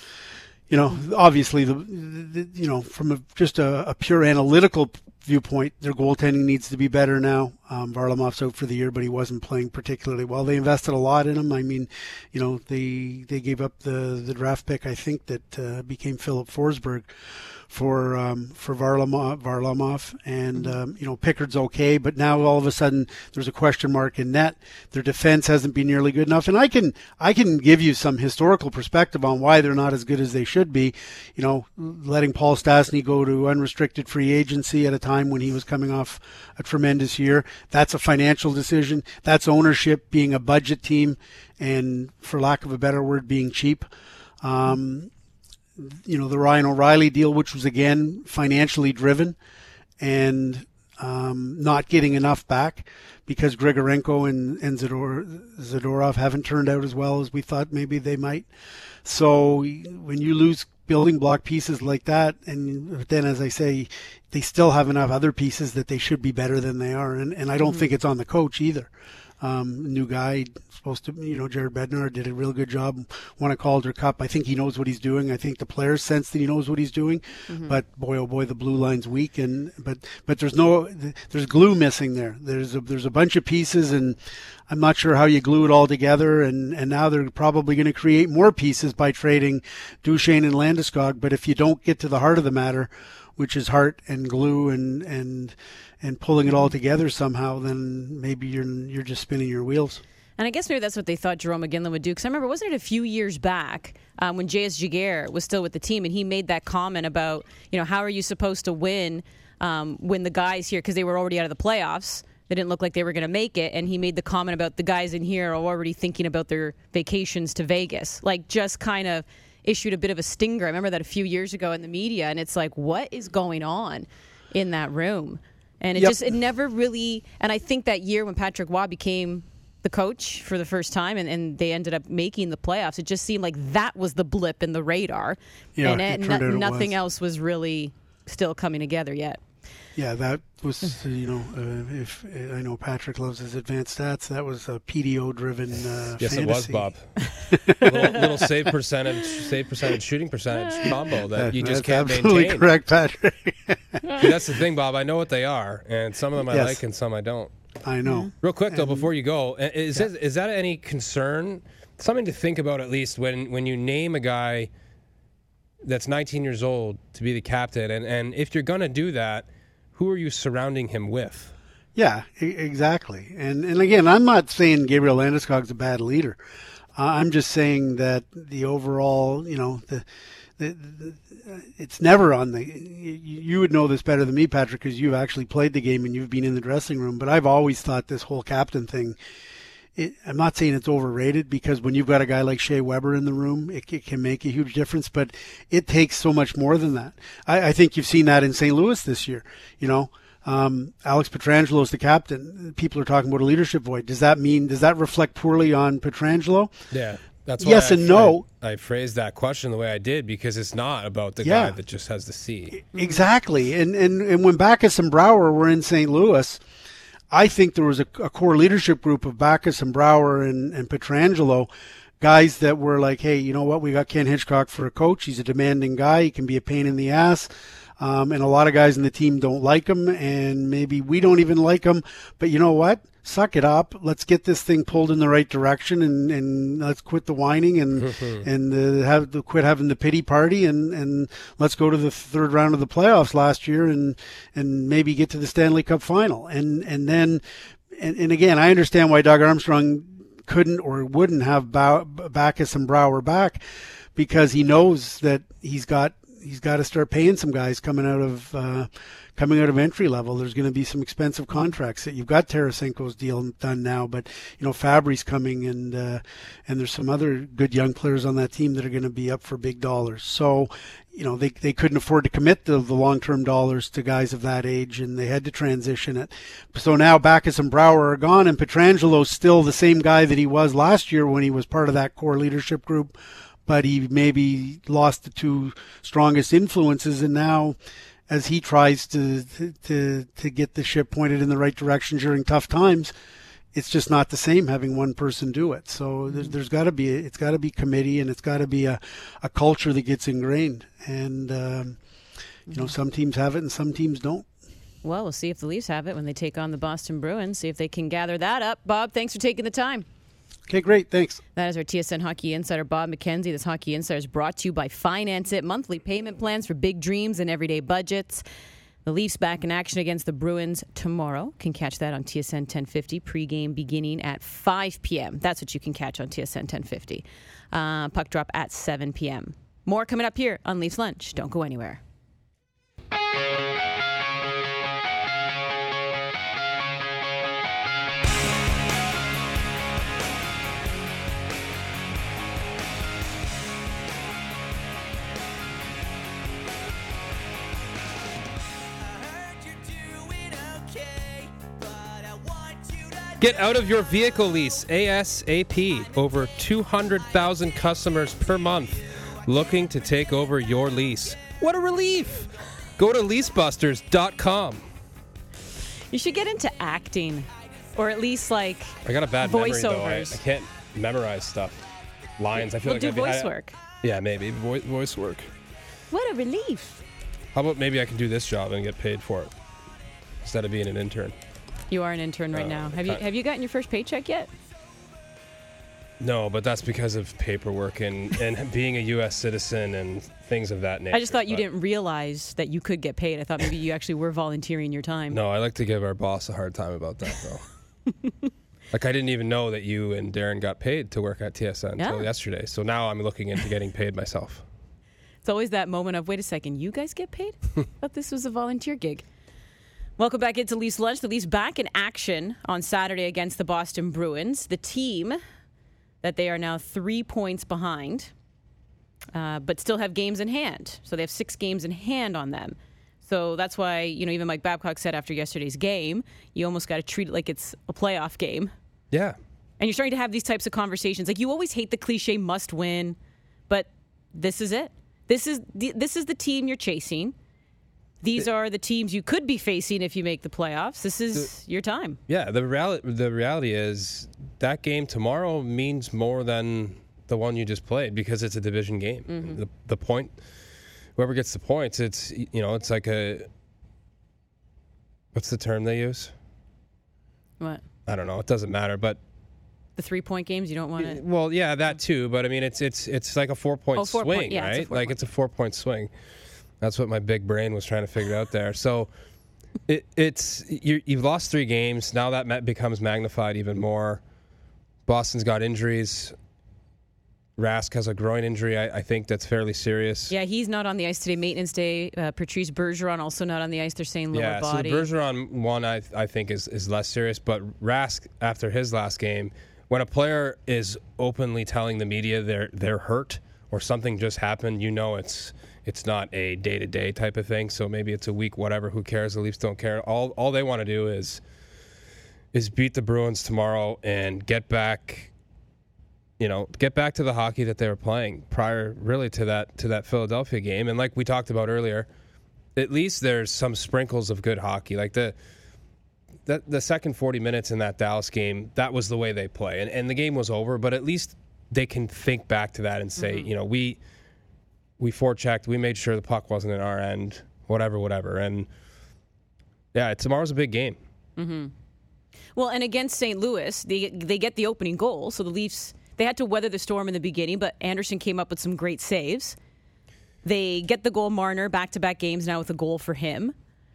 Speaker 4: you know, obviously the, the you know, from a, just a, a pure analytical viewpoint, their goaltending needs to be better now. Um, Varlamov's out for the year, but he wasn't playing particularly well. They invested a lot in him. I mean, you know, they they gave up the, the draft pick, I think, that uh, became Philip Forsberg for um, for Varlamov, Varlamov. And, um, you know, Pickard's okay, but now all of a sudden there's a question mark in net. Their defense hasn't been nearly good enough. And I can I can give you some historical perspective on why they're not as good as they should be. You know, letting Paul Stastny go to unrestricted free agency at a time when he was coming off a tremendous year. That's a financial decision. That's ownership being a budget team and, for lack of a better word, being cheap. Um, you know, the Ryan O'Reilly deal, which was, again, financially driven and um, not getting enough back because Grigorenko and, and Zador, Zadorov haven't turned out as well as we thought maybe they might. So when you lose building block pieces like that, and then, as I say, they still have enough other pieces that they should be better than they are. And, and I don't mm-hmm. think it's on the coach either. Um, new guy, supposed to, you know, Jared Bednar did a real good job, won a Calder Cup. I think he knows what he's doing. I think the players sense that he knows what he's doing. Mm-hmm. But boy, oh boy, the blue line's weak. And but but there's no there's glue missing there. There's a, there's a bunch of pieces, and I'm not sure how you glue it all together. And, and now they're probably going to create more pieces by trading Duchene and Landeskog. But if you don't get to the heart of the matter, which is heart and glue and and and pulling it all together somehow, then maybe you're you're just spinning your wheels.
Speaker 1: And I guess maybe that's what they thought Jerome McGinley would do. Because I remember, wasn't it a few years back um, when J S Giguere was still with the team, and he made that comment about, you know, how are you supposed to win um, when the guys here, because they were already out of the playoffs, they didn't look like they were going to make it, and he made the comment about the guys in here are already thinking about their vacations to Vegas. Like, just kind of issued a bit of a stinger. I remember that a few years ago in the media, and it's like, what is going on in that room? And it yep. just, it never really, and I think that year when Patrick Waugh became the coach for the first time and, and they ended up making the playoffs, it just seemed like that was the blip in the radar. Yeah, and it, it no, nothing was. else was really still coming together yet.
Speaker 4: Yeah, that was, you know, uh, if uh, I know Patrick loves his advanced stats, that was a P D O-driven uh,
Speaker 2: yes,
Speaker 4: fantasy.
Speaker 2: It was, Bob. little, little save percentage, save percentage, shooting percentage combo that, that you just can't
Speaker 4: absolutely
Speaker 2: maintain.
Speaker 4: Correct, Patrick.
Speaker 2: See, that's the thing, Bob. I know what they are, and some of them I yes. like and some I don't.
Speaker 4: I know.
Speaker 2: Real quick, though,
Speaker 4: and,
Speaker 2: before you go, is,
Speaker 4: yeah.
Speaker 2: that, is that any concern? Something to think about, at least, when, when you name a guy that's nineteen years old to be the captain, and, and if you're going to do that, who are you surrounding him with? Yeah,
Speaker 4: e- exactly. And and again, I'm not saying Gabriel Landeskog's a bad leader. Uh, I'm just saying that the overall, you know, the, the, the it's never on the. You, you would know this better than me, Patrick, because you've actually played the game and you've been in the dressing room. But I've always thought this whole captain thing. It, I'm not saying it's overrated, because when you've got a guy like Shea Weber in the room, it, it can make a huge difference, but it takes so much more than that. I, I think you've seen that in Saint Louis this year. You know, um, Alex Pietrangelo is the captain. People are talking about a leadership void. Does that mean, does that reflect poorly on Pietrangelo?
Speaker 2: Yeah. That's why
Speaker 4: yes
Speaker 2: I,
Speaker 4: and no.
Speaker 2: I, I phrased that question the way I did, because it's not about the
Speaker 4: yeah.
Speaker 2: guy that just has the C.
Speaker 4: Exactly. And, and, and when Backes and Brouwer were in Saint Louis, I think there was a, a core leadership group of Backes and Brouwer and, and Pietrangelo, guys that were like, hey, you know what? We got Ken Hitchcock for a coach. He's a demanding guy. He can be a pain in the ass. Um, and a lot of guys in the team don't like him, and maybe we don't even like him. But you know what? Suck it up. Let's get this thing pulled in the right direction, and, and let's quit the whining and and uh, have the, quit having the pity party, and, and let's go to the third round of the playoffs last year, and and maybe get to the Stanley Cup final. And and then and, and again, I understand why Doug Armstrong couldn't or wouldn't have Bow, Backes and Brouwer back, because he knows that he's got he's got to start paying some guys coming out of. Uh, Coming out of entry level, there's going to be some expensive contracts. That you've got Tarasenko's deal done now, but you know Fabry's coming, and uh, and there's some other good young players on that team that are going to be up for big dollars. So, you know they they couldn't afford to commit the, the long-term dollars to guys of that age, and they had to transition it. So now Backes and Brouwer are gone, and Petrangelo's still the same guy that he was last year when he was part of that core leadership group, but he maybe lost the two strongest influences, and now, as he tries to, to to get the ship pointed in the right direction during tough times, it's just not the same having one person do it. So there's, there's got to be it's got to be committee, and it's got to be a, a culture that gets ingrained. And um, you know, some teams have it and some teams don't.
Speaker 1: Well, we'll see if the Leafs have it when they take on the Boston Bruins. See if they can gather that up. Bob, thanks for taking the time.
Speaker 4: Okay, great. Thanks.
Speaker 1: That is our T S N Hockey Insider, Bob McKenzie. This Hockey Insider is brought to you by Finance It, monthly payment plans for big dreams and everyday budgets. The Leafs back in action against the Bruins tomorrow. Can catch that on T S N ten fifty, pregame beginning at five p.m. That's what you can catch on T S N ten fifty. Uh, puck drop at seven p.m. More coming up here on Leafs Lunch. Don't go anywhere.
Speaker 2: Get out of your vehicle lease ASAP. Over two hundred thousand customers per month looking to take over your lease. What a relief! Go to lease busters dot com.
Speaker 1: You should get into acting, or at least like
Speaker 2: I got a bad memory
Speaker 1: voiceovers.
Speaker 2: though. I, I can't memorize stuff. Lines. I feel
Speaker 1: we'll
Speaker 2: like
Speaker 1: do
Speaker 2: I'd be-
Speaker 1: voice
Speaker 2: I-
Speaker 1: work.
Speaker 2: Yeah, maybe voice voice work.
Speaker 1: What a relief!
Speaker 2: How about maybe I can do this job and get paid for it instead of being an intern?
Speaker 1: You are an intern right
Speaker 2: Uh,
Speaker 1: now. Have you
Speaker 2: okay.
Speaker 1: have you gotten your first paycheck yet?
Speaker 2: No, but that's because of paperwork and, and being a U S citizen and things of that nature.
Speaker 1: I just thought you
Speaker 2: but-
Speaker 1: didn't realize that you could get paid. I thought maybe you actually were volunteering your time.
Speaker 2: No, I like to give our boss a hard time about that, though. Like, I didn't even know that you and Darren got paid to work at T S N until
Speaker 1: Yeah.
Speaker 2: yesterday. So now I'm looking into getting paid myself.
Speaker 1: It's always that moment of, wait a second, you guys get paid? I thought this was a volunteer gig. Welcome back into Leafs Lunch. The Leafs back in action on Saturday against the Boston Bruins. The team that they are now three points behind, uh, but still have games in hand. So they have six games in hand on them. So that's why, you know, even Mike Babcock said after yesterday's game, you almost got to treat it like it's a playoff game.
Speaker 2: Yeah.
Speaker 1: And you're starting to have these types of conversations. Like, you always hate the cliche must win, but this is it. This is the, this is the team you're chasing. These are the teams you could be facing if you make the playoffs. This is your time.
Speaker 2: Yeah, the reality the reality is that game tomorrow means more than the one you just played because it's a division game.
Speaker 1: Mm-hmm.
Speaker 2: The the point, whoever gets the points, it's you know it's like a what's the term they use?
Speaker 1: What?
Speaker 2: I don't know. It doesn't matter, but
Speaker 1: The three-point games, you don't want to...
Speaker 2: well, yeah, that too. But I mean, it's it's it's like a four point
Speaker 1: Oh, four
Speaker 2: swing,
Speaker 1: point- yeah, it's a
Speaker 2: right?
Speaker 1: four
Speaker 2: like
Speaker 1: point.
Speaker 2: it's a four point swing. That's what my big brain was trying to figure out there. So it, it's you, you've lost three games. Now that ma- becomes magnified even more. Boston's got injuries. Rask has a groin injury. I, I think that's fairly serious.
Speaker 1: Yeah, he's not on the ice today. Maintenance day. Uh, Patrice Bergeron also not on the ice. They're saying lower
Speaker 2: yeah,
Speaker 1: body.
Speaker 2: so the Bergeron one I I think is, is less serious. But Rask, after his last game, when a player is openly telling the media they're they're hurt or something just happened, you know it's it's not a day-to-day type of thing. So maybe it's a week, whatever. Who cares? The Leafs don't care. All all they want to do is is beat the Bruins tomorrow and get back, you know, get back to the hockey that they were playing prior, really, to that to that Philadelphia game. And like we talked about earlier, at least there's some sprinkles of good hockey. Like the the, the second forty minutes in that Dallas game, that was the way they play. And, and the game was over, but at least they can think back to that and say,
Speaker 1: Mm-hmm.
Speaker 2: you know, we we forechecked, we made sure the puck wasn't in our end. whatever, whatever. And yeah, tomorrow's a big game.
Speaker 1: Mm-hmm. Well, and against Saint Louis, they they get the opening goal, so the Leafs, they had to weather the storm in the beginning, but Anderson came up with some great saves. They get the goal, Marner, back-to-back games now with a goal for him.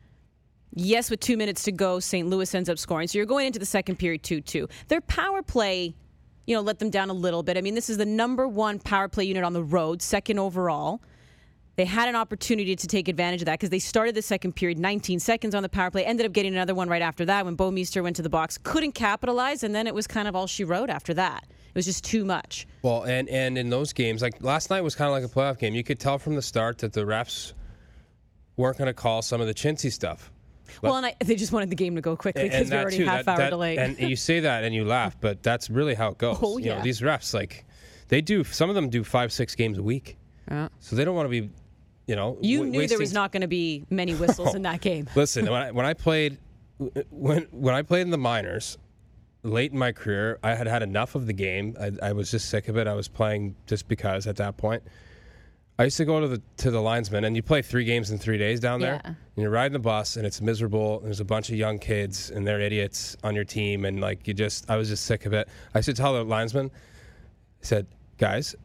Speaker 1: Yes, with two minutes to go, Saint Louis ends up scoring. So you're going into the second period two two. Their power play, you know, let them down a little bit. I mean, this is the number one power play unit on the road, second overall. They had an opportunity to take advantage of that because they started the second period, nineteen seconds on the power play, ended up getting another one right after that when Bo Meester went to the box, couldn't capitalize, and then it was kind of all she wrote after that. It was just too much.
Speaker 2: Well, and, and in those games, like last night was kind of like a playoff game. You could tell from the start that the refs weren't going to call some of the chintzy stuff.
Speaker 1: Well, and I, they just wanted the game to go quickly because we were already
Speaker 2: too,
Speaker 1: half
Speaker 2: that,
Speaker 1: hour
Speaker 2: that,
Speaker 1: delayed.
Speaker 2: And you say that and you laugh, but that's really how it goes.
Speaker 1: Oh, yeah.
Speaker 2: You know, these refs, like, they do, some of them do five, six games a week.
Speaker 1: Yeah.
Speaker 2: So they don't want to be, you know,
Speaker 1: You
Speaker 2: w-
Speaker 1: knew
Speaker 2: wasting...
Speaker 1: there was not going to be many whistles in that game.
Speaker 2: Listen, when I, when I played, when when I played in the minors, late in my career, I had had enough of the game. I, I was just sick of it. I was playing just because at that point. I used to go to the to the linesman, and you play three games in three days down there.
Speaker 1: Yeah.
Speaker 2: And you're riding the bus, and it's miserable. And there's a bunch of young kids, and they're idiots on your team, and like you just, I was just sick of it. I used to tell the linesman, I said, guys,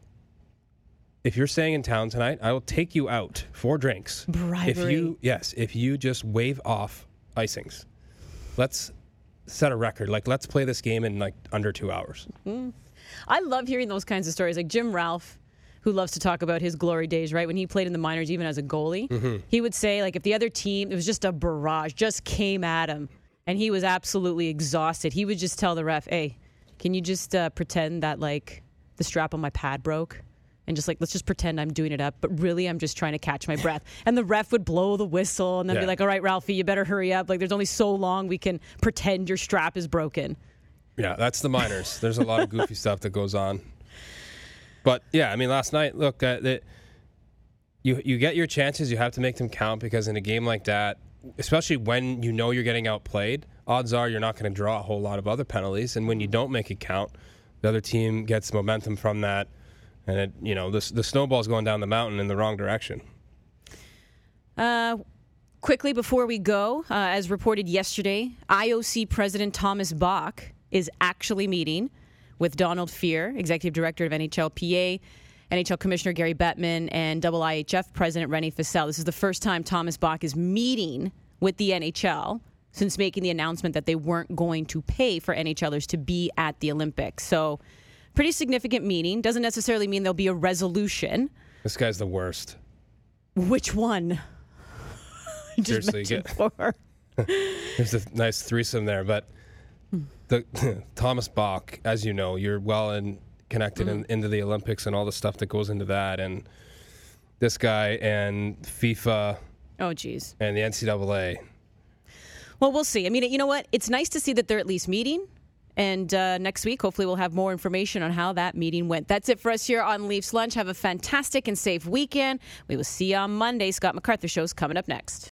Speaker 2: if you're staying in town tonight, I will take you out for drinks.
Speaker 1: Bribery.
Speaker 2: If you, yes, if you just waive off icings, let's set a record. Like, let's play this game in like under two hours.
Speaker 1: Mm. I love hearing those kinds of stories. Like Jim Ralph, who loves to talk about his glory days, right? When he played in the minors, even as a goalie, mm-hmm. he would say, like, if the other team, it was just a barrage, just came at him, and he was absolutely exhausted, he would just tell the ref, hey, can you just uh, pretend that, like, the strap on my pad broke? And just, like, let's just pretend I'm doing it up, but really I'm just trying to catch my breath. And the ref would blow the whistle and then
Speaker 2: yeah.
Speaker 1: be like, all right, Ralphie, you better hurry up. Like, there's only so long we can pretend your strap is broken.
Speaker 2: Yeah, that's the minors. There's a lot of goofy stuff that goes on. But, yeah, I mean, last night, look, uh, the, you you get your chances. You have to make them count because in a game like that, especially when you know you're getting outplayed, odds are you're not going to draw a whole lot of other penalties. And when you don't make it count, the other team gets momentum from that. And, it, you know, the, the snowball's going down the mountain in the wrong direction.
Speaker 1: Uh, quickly, before we go, uh, as reported yesterday, I O C President Thomas Bach is actually meeting with Donald Fehr, Executive Director of N H L P A, N H L Commissioner Gary Bettman, and I I H F President Rennie Fissell. This is the first time Thomas Bach is meeting with the N H L since making the announcement that they weren't going to pay for NHLers to be at the Olympics. So, pretty significant meeting. Doesn't necessarily mean there'll be a resolution.
Speaker 2: This guy's the worst.
Speaker 1: Which one? Just
Speaker 2: Seriously, get,
Speaker 1: four.
Speaker 2: There's a nice threesome there, but the Thomas Bach, as you know, you're well in, connected mm. in, into the Olympics and all the stuff that goes into that, and this guy and FIFA.
Speaker 1: Oh, geez.
Speaker 2: And the N C double A.
Speaker 1: Well, we'll see. I mean, you know what? It's nice to see that they're at least meeting. And uh, next week, hopefully, we'll have more information on how that meeting went. That's it for us here on Leafs Lunch. Have a fantastic and safe weekend. We will see you on Monday. Scott MacArthur Show's coming up next.